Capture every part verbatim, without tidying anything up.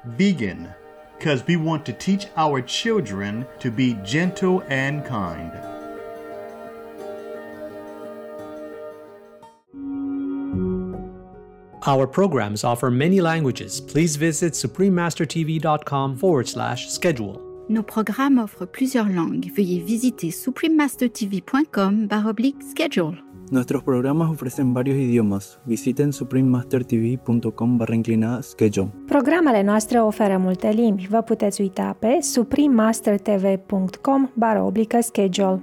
vegan, because we want to teach our children to be gentle and kind. Our programs offer many languages. Please visit suprememastertv.com forward slash schedule. Nos programmes offrent plusieurs langues. Veuillez visiter suprememastertv.com barra oblique schedule. Nuestros programas ofrecen varios idiomas. Visiten suprememastertv.com barra inclinada schedule. Programele noastre oferă multe limbi. Vă puteți uita pe suprememastertv.com barra oblică schedule.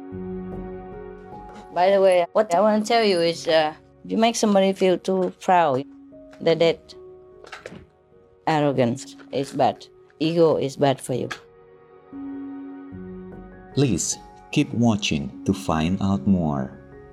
By the way, what I want to tell you is uh, you make somebody feel too proud, that that arrogance is bad. Ego is bad for you. Please keep watching to find out more.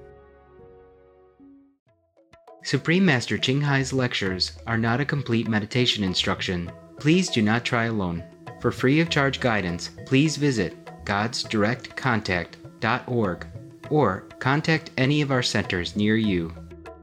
Supreme Master Ching Hai's lectures are not a complete meditation instruction. Please do not try alone. For free of charge guidance, please visit gods direct contact dot org or contact any of our centers near you.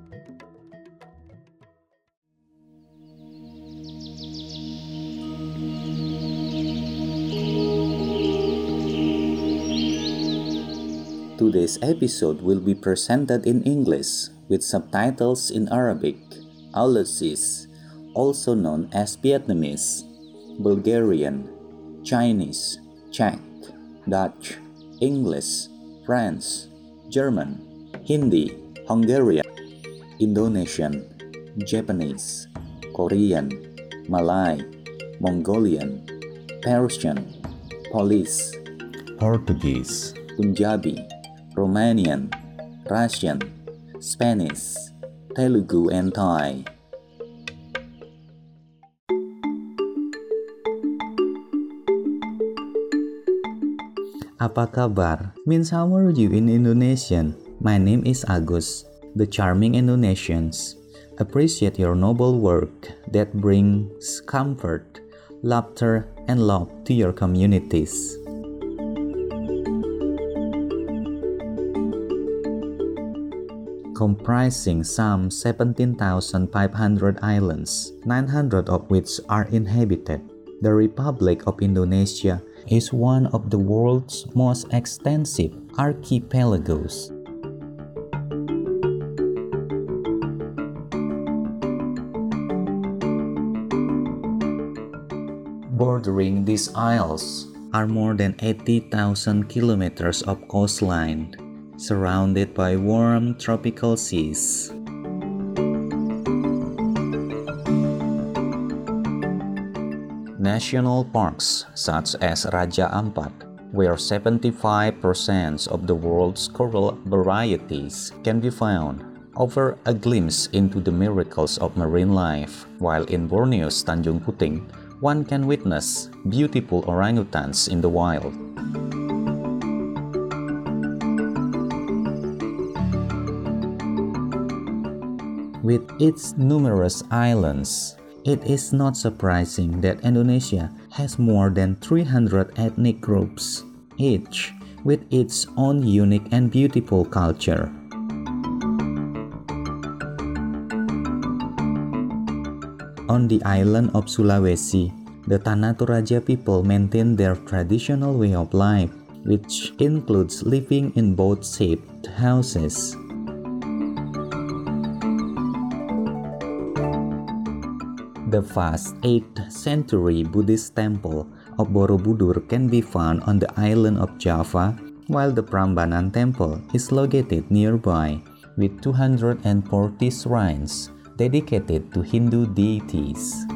Today's episode will be presented in English with subtitles in Arabic, Aulacese, also known as Vietnamese, Bulgarian, Chinese, Czech, Dutch, English, French, German, Hindi, Hungarian, Indonesian, Japanese, Korean, Malay, Mongolian, Persian, Polish, Portuguese, Punjabi, Romanian, Russian, Spanish, Telugu, and Thai. Apa kabar? Means how are you in Indonesian? My name is Agus. The charming Indonesians appreciate your noble work that brings comfort, laughter, and love to your communities. Comprising some seventeen thousand five hundred islands, nine hundred of which are inhabited, the Republic of Indonesia is one of the world's most extensive archipelagos. Bordering these isles are more than eighty thousand kilometers of coastline, surrounded by warm tropical seas. National parks such as Raja Ampat, where seventy-five percent of the world's coral varieties can be found, offer a glimpse into the miracles of marine life, while in Borneo's Tanjung Puting, one can witness beautiful orangutans in the wild. With its numerous islands, it is not surprising that Indonesia has more than three hundred ethnic groups, each with its own unique and beautiful culture. On the island of Sulawesi, the Tanah Toraja people maintain their traditional way of life, which includes living in boat-shaped houses. The vast eighth century Buddhist temple of Borobudur can be found on the island of Java, while the Prambanan temple is located nearby, with two hundred forty shrines dedicated to Hindu deities.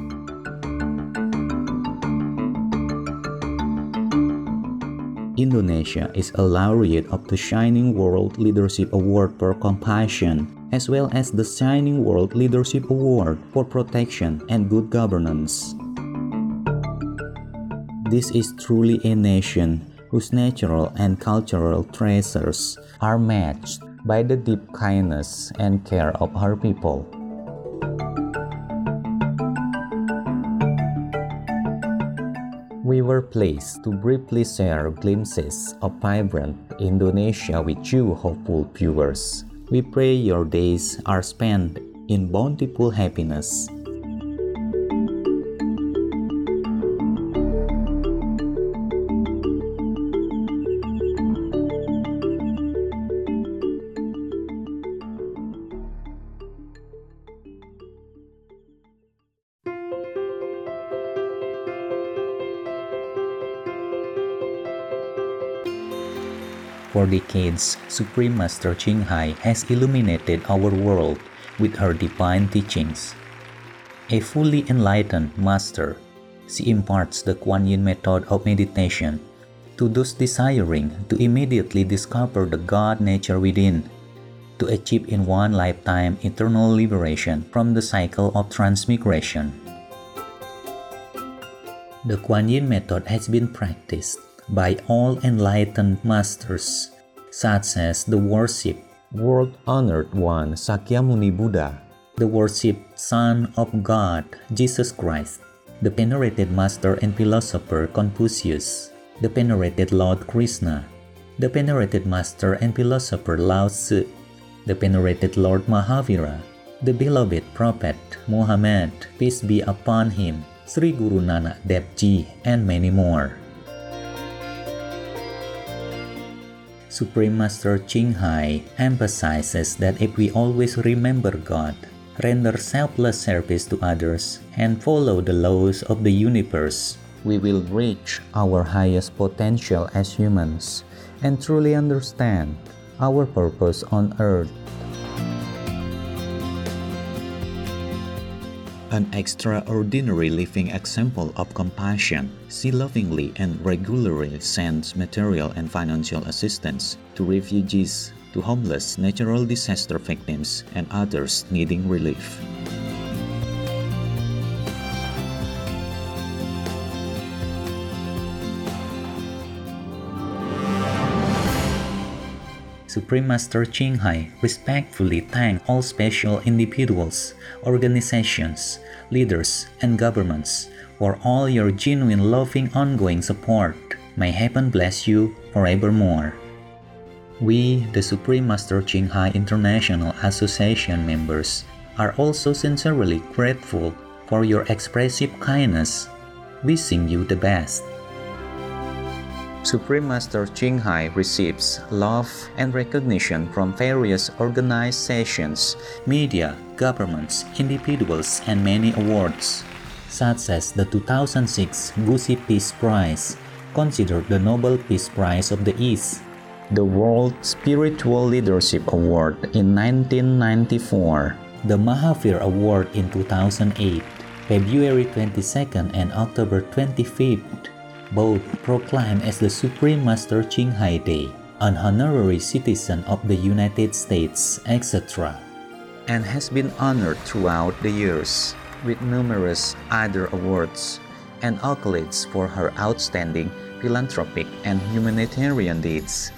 Indonesia is a laureate of the Shining World Leadership Award for Compassion, as well as the Shining World Leadership Award for Protection and Good Governance. This is truly a nation whose natural and cultural treasures are matched by the deep kindness and care of her people. We were pleased to briefly share glimpses of vibrant Indonesia with you, hopeful viewers. We pray your days are spent in bountiful happiness. For decades, Supreme Master Ching Hai has illuminated our world with her divine teachings. A fully enlightened master, she imparts the Kuan Yin method of meditation to those desiring to immediately discover the God nature within, to achieve in one lifetime eternal liberation from the cycle of transmigration. The Kuan Yin method has been practiced by all enlightened masters, such as the worshipped world-honored one Sakyamuni Buddha, the worshipped Son of God Jesus Christ, the venerated master and philosopher Confucius, the venerated Lord Krishna, the venerated master and philosopher Lao Tzu, the venerated Lord Mahavira, the beloved Prophet Muhammad, peace be upon him, Sri Guru Nanak Dev Ji, and many more. Supreme Master Ching Hai emphasizes that if we always remember God, render selfless service to others, and follow the laws of the universe, we will reach our highest potential as humans and truly understand our purpose on earth. An extraordinary living example of compassion, she lovingly and regularly sends material and financial assistance to refugees, to homeless, natural disaster victims, and others needing relief. Supreme Master Ching Hai respectfully thanks all special individuals, organizations, leaders, and governments for all your genuine loving ongoing support. May heaven bless you forevermore. We, the Supreme Master Ching Hai International Association members, are also sincerely grateful for your expressive kindness, wishing you the best. Supreme Master Ching Hai receives love and recognition from various organizations, media, governments, individuals, and many awards, such as the two thousand six Gusi Peace Prize, considered the Nobel Peace Prize of the East, the World Spiritual Leadership Award in nineteen ninety-four, the Mahavir Award in two thousand eight, February twenty-second and October twenty-fifth, both proclaimed as the Supreme Master Ching Hai Day, an honorary citizen of the United States, et cetera, and has been honored throughout the years with numerous other awards and accolades for her outstanding philanthropic and humanitarian deeds.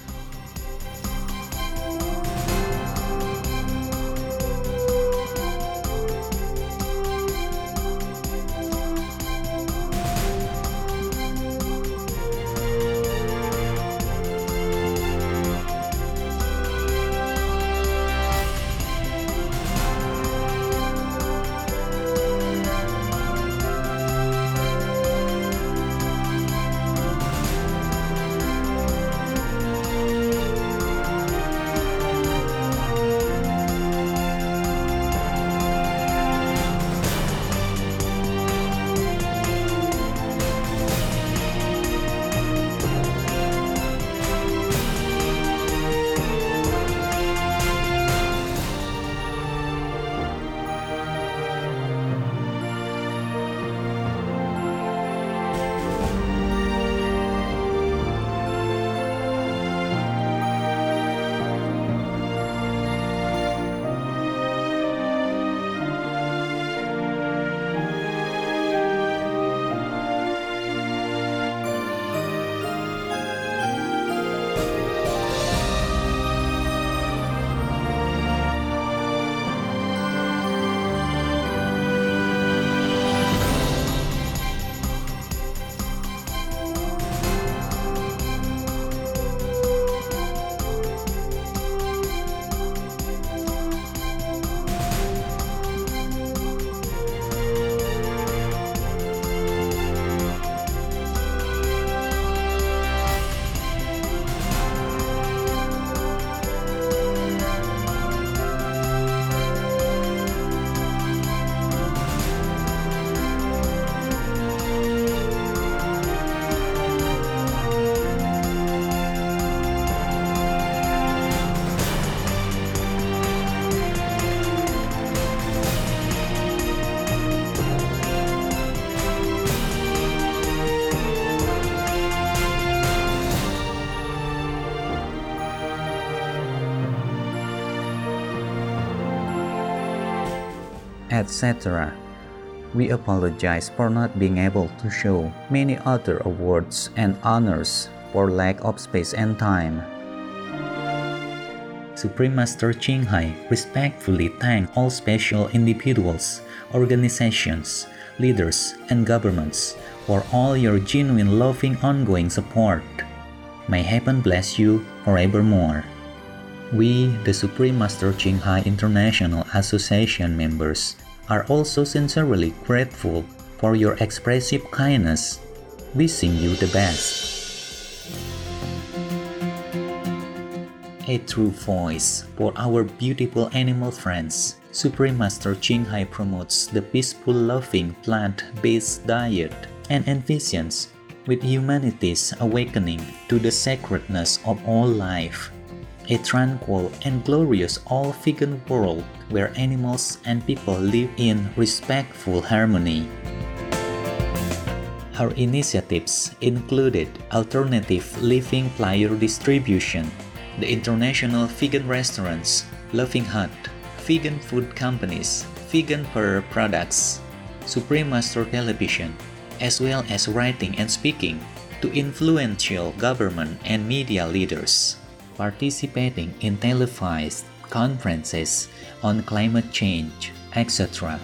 et cetera. We apologize for not being able to show many other awards and honors for lack of space and time. Supreme Master Ching Hai respectfully thanks all special individuals, organizations, leaders, and governments for all your genuine loving ongoing support. May heaven bless you forevermore. We, the Supreme Master Ching Hai International Association members, are also sincerely grateful for your expressive kindness, wishing you the best. A true voice for our beautiful animal friends, Supreme Master Ching Hai promotes the peaceful, loving plant-based diet and envisions with humanity's awakening to the sacredness of all life. A tranquil and glorious all-vegan world where animals and people live in respectful harmony. Our initiatives included alternative living flyer distribution, the international vegan restaurants, Loving Hut, vegan food companies, vegan fur products, Supreme Master Television, as well as writing and speaking to influential government and media leaders, participating in televised conferences on climate change, et cetera.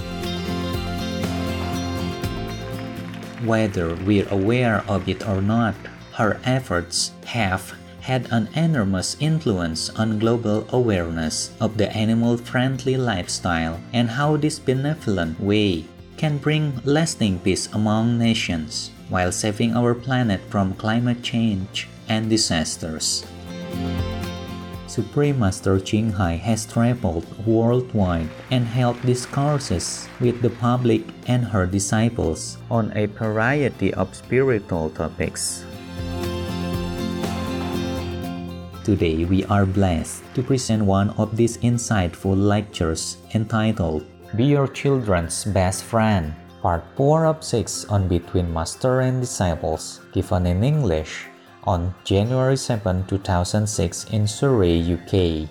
Whether we're aware of it or not, her efforts have had an enormous influence on global awareness of the animal-friendly lifestyle and how this benevolent way can bring lasting peace among nations while saving our planet from climate change and disasters. Supreme Master Ching Hai has traveled worldwide and held discourses with the public and her disciples on a variety of spiritual topics. Today, we are blessed to present one of these insightful lectures entitled Be Your Children's Best Friend, Part four of six on Between Master and Disciples, given in English on January seventh, two thousand six in Surrey, U K.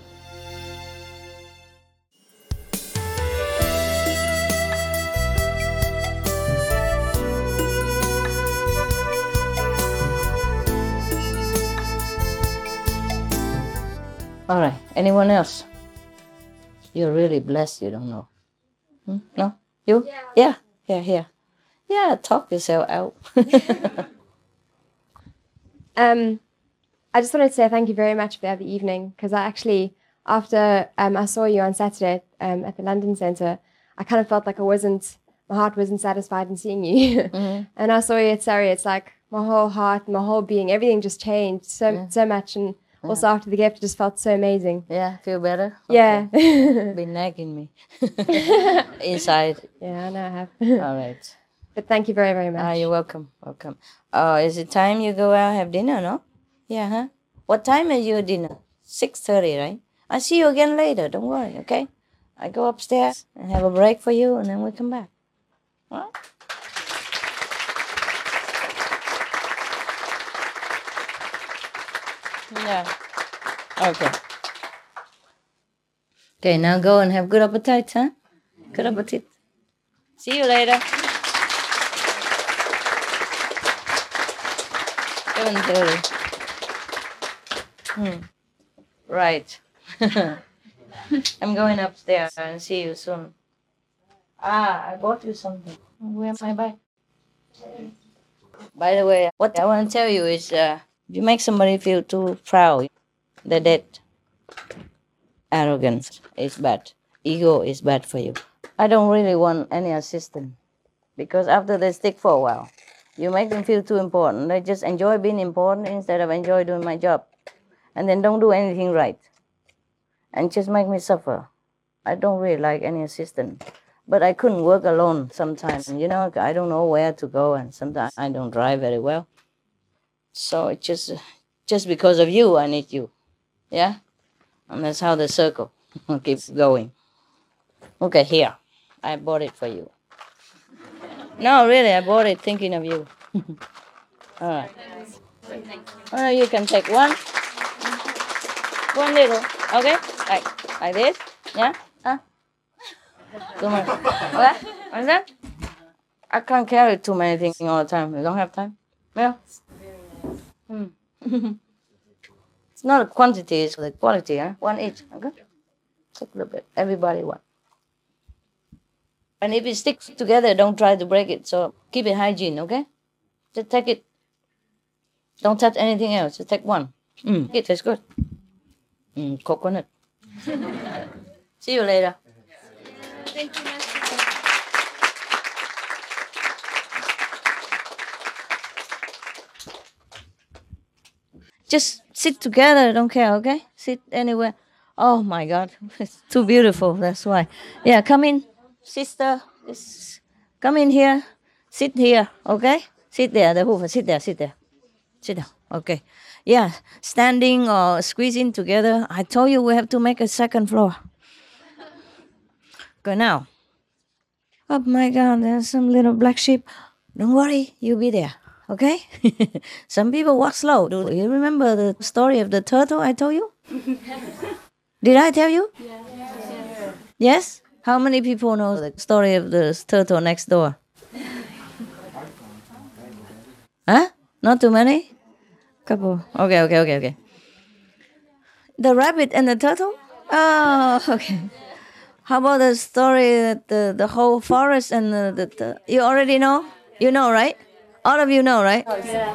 All right. Anyone else? You're really blessed. You don't know. Hmm? No? You? Yeah. Yeah. Yeah. Here. Yeah. Talk yourself out. um, I just wanted to say thank you very much for the other evening, because I actually, after um, I saw you on Saturday um, at the London Centre, I kind of felt like I wasn't, my heart wasn't satisfied in seeing you. Mm-hmm. And I saw you at Surrey. It's like my whole heart, my whole being, everything just changed so yeah. so much. And yeah. also after the gift, it just felt so amazing. Yeah, feel better? Yeah. Okay. Been nagging me inside. Yeah, I know I have. All right. But thank you very, very much. Ah, you're welcome. Welcome. Oh, is it time you go out and have dinner, no? Yeah, huh? What time is your dinner? six thirty, right? I'll see you again later. Don't worry, okay? I go upstairs and have a break for you, and then we come back. All right? Yeah. Okay. Okay, now go and have good appetite, huh? Good appetite. See you later. seven thirty. Hmm. Right. I'm going upstairs and see you soon. Ah, I bought you something. Where's my bag? By the way, what I want to tell you is uh, if you make somebody feel too proud, that that arrogance is bad. Ego is bad for you. I don't really want any assistant, because after they stick for a while, you make them feel too important. They just enjoy being important instead of enjoy doing my job. And then don't do anything right. And just make me suffer. I don't really like any assistant. But I couldn't work alone sometimes. You know, I don't know where to go, and sometimes I don't drive very well. So it's just, just because of you, I need you. Yeah? And that's how the circle keeps going. Okay, here. I bought it for you. No, really, I bought it thinking of you. All right. Oh, you can take one. One little, okay? Like, like this, yeah? Huh? Too much. What? What's that? I can't carry too many things all the time. You don't have time? Yeah. Hmm. It's not a quantity, it's the quality, huh? One each, okay? Take a little bit. Everybody one. And if it sticks together, don't try to break it. So keep it hygiene, okay? Just take it. Don't touch anything else. Just take one. Mm, it tastes good. Mm, coconut. See you later. Thank you, Master. Just sit together, don't care, okay? Sit anywhere. Oh my God, it's too beautiful, that's why. Yeah, come in, sister. Just come in here. Sit here, okay? Sit there, the hoover, sit there, sit there. Sit down, okay. Yeah, standing or squeezing together. I told you we have to make a second floor. Go now. Oh my God, there's some little black sheep. Don't worry, you'll be there. Okay? Some people walk slow. Do you remember the story of the turtle I told you? Did I tell you? Yes. Yes? How many people know the story of the turtle next door? Huh? Not too many? Couple. Okay, okay, okay, okay. The rabbit and the turtle? Oh, okay. How about the story that the, the whole forest and the, the, the... You already know? You know, right? All of you know, right? Yeah.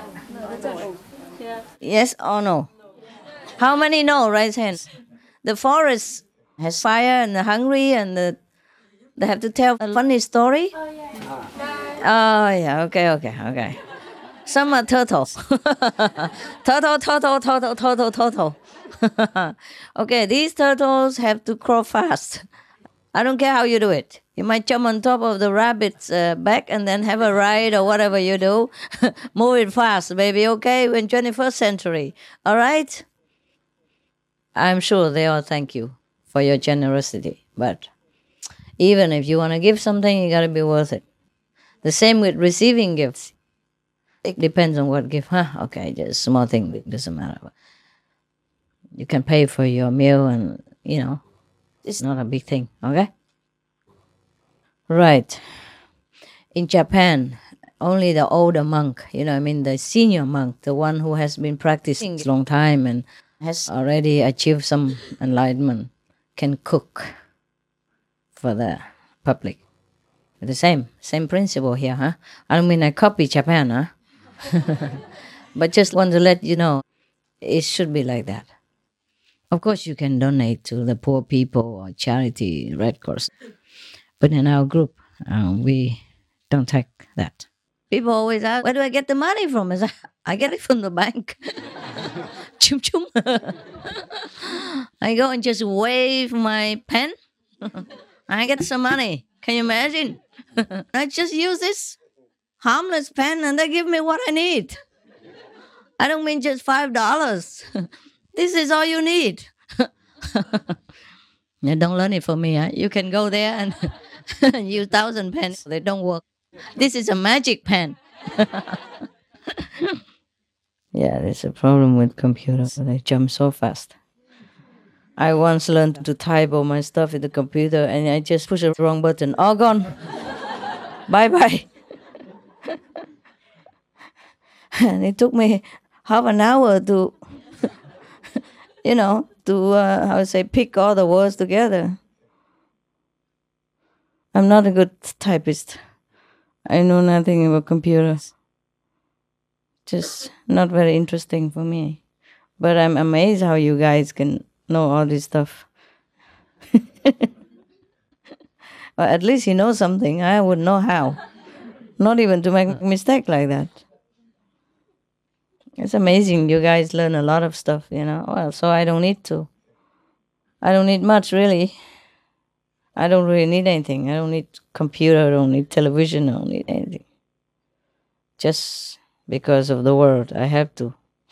Yes or no? How many know? Raise hands. The forest has fire and they're hungry and the, they have to tell a funny story. Oh yeah. Oh yeah. Okay. Okay. Okay. Some are turtles. turtle, turtle, turtle, turtle, turtle. Okay. These turtles have to crawl fast. I don't care how you do it. You might jump on top of the rabbit's uh, back and then have a ride or whatever you do. Move it fast, baby, okay? We're in twenty-first century, all right? I'm sure they all thank you for your generosity. But even if you want to give something, you got to be worth it. The same with receiving gifts. It depends on what gift. Huh? Okay, just a small thing, it doesn't matter. You can pay for your meal and, you know, it's not a big thing, okay? Right. In Japan, only the older monk, you know, I mean the senior monk, the one who has been practicing a long time and has already achieved some enlightenment, can cook for the public. The same, same principle here, huh? I don't mean I copy Japan, huh? But just want to let you know, it should be like that. Of course, you can donate to the poor people or charity, Red Cross. But in our group, uh, we don't take that. People always ask, where do I get the money from? I say, I get it from the bank. Chum chum. I go and just wave my pen. I get some money. Can you imagine? I just use this harmless pen and they give me what I need. I don't mean just five dollars. This is all you need. Yeah, don't learn it from me. Huh? You can go there and use thousand pens. They don't work. This is a magic pen. Yeah, there's a problem with computers. They jump so fast. I once learned to type all my stuff in the computer and I just push the wrong button. All gone. Bye-bye. And it took me half an hour to, you know, to, uh, how to say, pick all the words together. I'm not a good typist. I know nothing about computers. Just not very interesting for me. But I'm amazed how you guys can know all this stuff. Well, at least you know something. I would know how. Not even to make a mistake like that. It's amazing. You guys learn a lot of stuff, you know. Well, so I don't need to. I don't need much, really. I don't really need anything. I don't need computer. I don't need television. I don't need anything. Just because of the world, I have to.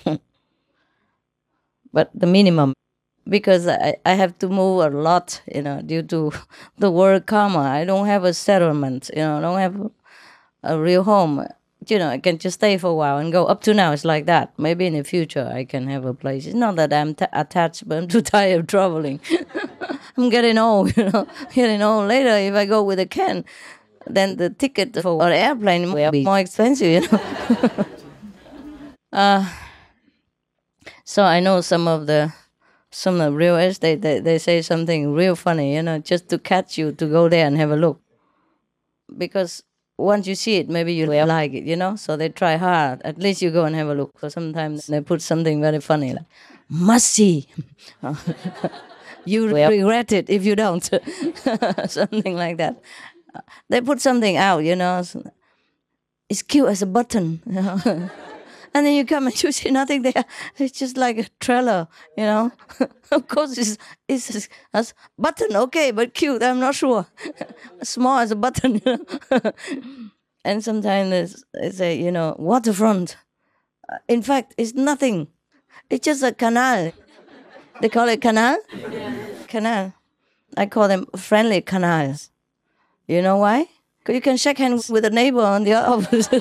But the minimum, because I, I have to move a lot, you know, due to the word karma. I don't have a settlement, you know, I don't have a real home. You know, I can just stay for a while and go. Up to now, it's like that. Maybe in the future I can have a place. It's not that I'm t- attached, but I'm too tired of traveling. I'm getting old, you know, getting old. Later, if I go with a can, then the ticket for an airplane will be more expensive, you know. uh, so I know some of the some of the real estate, they, they say something real funny, you know, just to catch you to go there and have a look. Because once you see it, maybe you will like it, you know? So they try hard. At least you go and have a look. So sometimes they put something very funny, like, must see. You will regret it if you don't. Something like that. They put something out, you know? It's cute as a button, you know? And then you come and you see nothing there. It's just like a trailer, you know? Of course, it's, it's a button, okay, but cute, I'm not sure. Small as a button, you know? And sometimes they say, you know, waterfront. In fact, it's nothing. It's just a canal. They call it canal? Yeah. Canal. I call them friendly canals. You know why? Because you can shake hands with a neighbor on the opposite.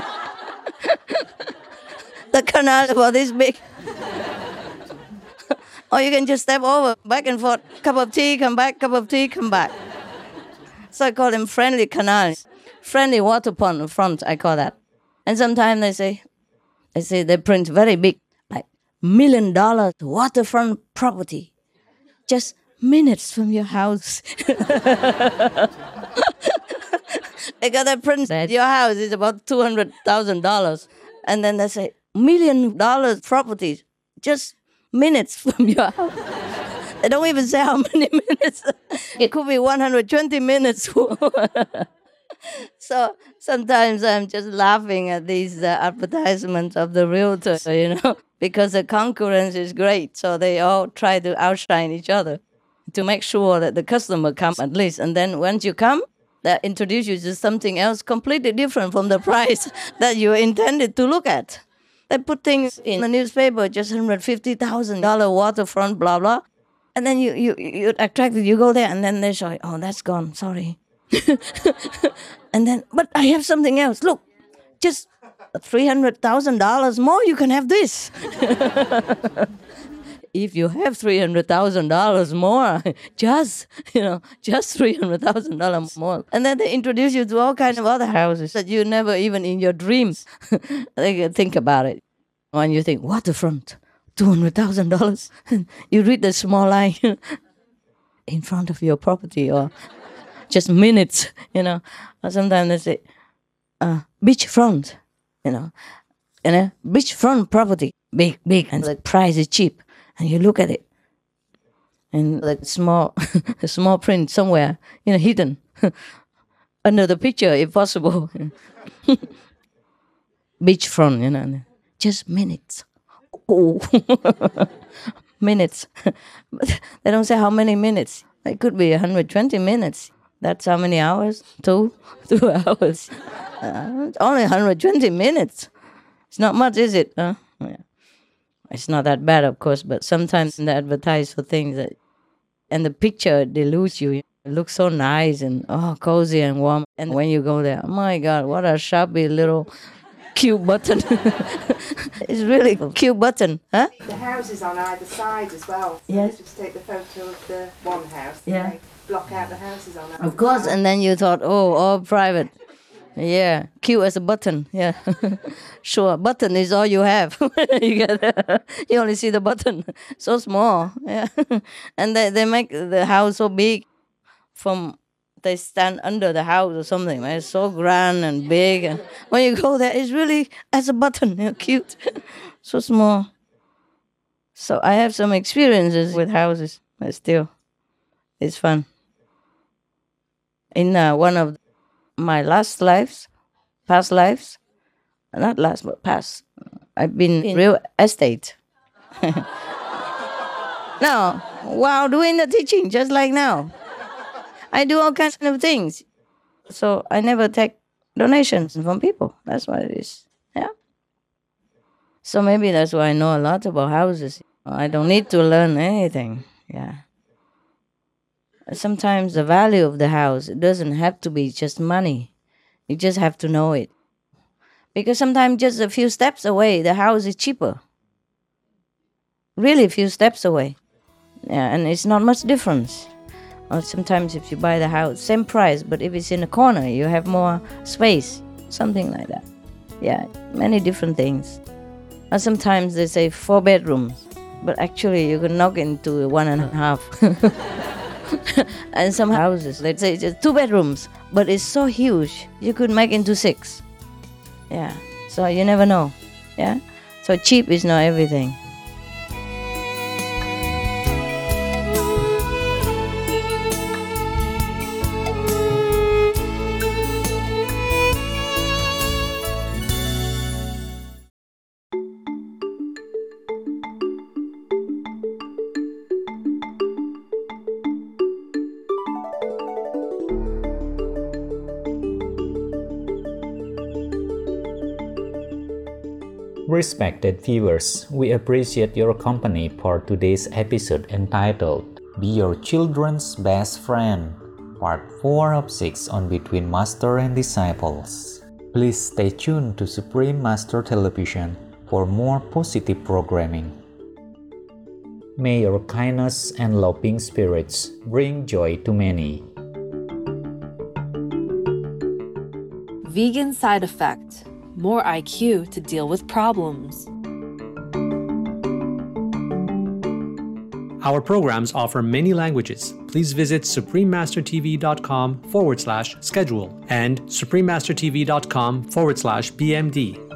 The canal is about this big. Or you can just step over, back and forth, cup of tea, come back, cup of tea, come back. So I call them friendly canals. Friendly water pond front, I call that. And sometimes they say, they say they print very big, like million dollar waterfront property. Just minutes from your house. They got a print that your house is about two hundred thousand dollars. And then they say, million dollars properties, just minutes from your house. They don't even say how many minutes. It could be one hundred twenty minutes. So sometimes I'm just laughing at these uh, advertisements of the realtor, you know, because the concurrence is great. So they all try to outshine each other to make sure that the customer comes at least. And then once you come, they introduce you to something else completely different from the price that you intended to look at. They put things in the newspaper, just one hundred fifty thousand dollars waterfront, blah, blah. And then you, you, you're attracted, you go there, and then they show you, oh, that's gone, sorry. And then, but I have something else. Look, just three hundred thousand dollars more, you can have this. If you have three hundred thousand dollars more, just, you know, just three hundred thousand dollars more. And then they introduce you to all kinds of other houses that you never even in your dreams think about it. When you think, waterfront, two hundred thousand dollars, you read the small line in front of your property, or just minutes, you know. Or sometimes they say, uh, beachfront, you know, and a beachfront property, big, big, and the price is cheap. And you look at it, and like small, a small print somewhere, you know, hidden under the picture, if possible. Beachfront, you know, just minutes. Oh, minutes. But they don't say how many minutes. It could be one hundred twenty minutes. That's how many hours? Two, two hours. Uh, only one hundred twenty minutes. It's not much, is it? Huh? Yeah. It's not that bad, of course, but sometimes they advertise for things that, and the picture deludes you. It looks so nice and oh, cozy and warm. And when you go there, oh my God, what a shabby little cute button. It's really a cute button, huh? The houses on either side as well. So yes. Just take the photo of the one house. Yeah. Block out the houses on either Of course, side. and then you thought, oh, all private. Yeah, cute as a button. Yeah, sure. Button is all you have. you get, you only see the button, so small. Yeah, and they they make the house so big. From they stand under the house or something. It's so grand and big, and when you go there, it's really as a button. You know, cute, so small. So I have some experiences with houses, but still, it's fun. In uh, one of my last lives, past lives, not last, but past, I've been in real estate. Now, while doing the teaching, just like now, I do all kinds of things. So I never take donations from people. That's what it is. Yeah. So maybe that's why I know a lot about houses. I don't need to learn anything. Yeah. Sometimes the value of the house, it doesn't have to be just money. You just have to know it. Because sometimes just a few steps away, the house is cheaper. Really, a few steps away. Yeah, and it's not much difference. Or sometimes if you buy the house, same price, but if it's in a corner, you have more space. Something like that. Yeah, many different things. And sometimes they say four bedrooms, but actually you can knock into one and a half. And some houses, let's say just two bedrooms, but it's so huge, you could make into six. Yeah, so you never know. Yeah, so cheap is not everything. Respected viewers, we appreciate your company for today's episode entitled Be Your Children's Best Friend, Part four of six on Between Master and Disciples. Please stay tuned to Supreme Master Television for more positive programming. May your kindness and loving spirits bring joy to many. Vegan side effect. More I Q to deal with problems. Our programs offer many languages. Please visit suprememastertv.com forward slash schedule and suprememastertv.com forward slash BMD.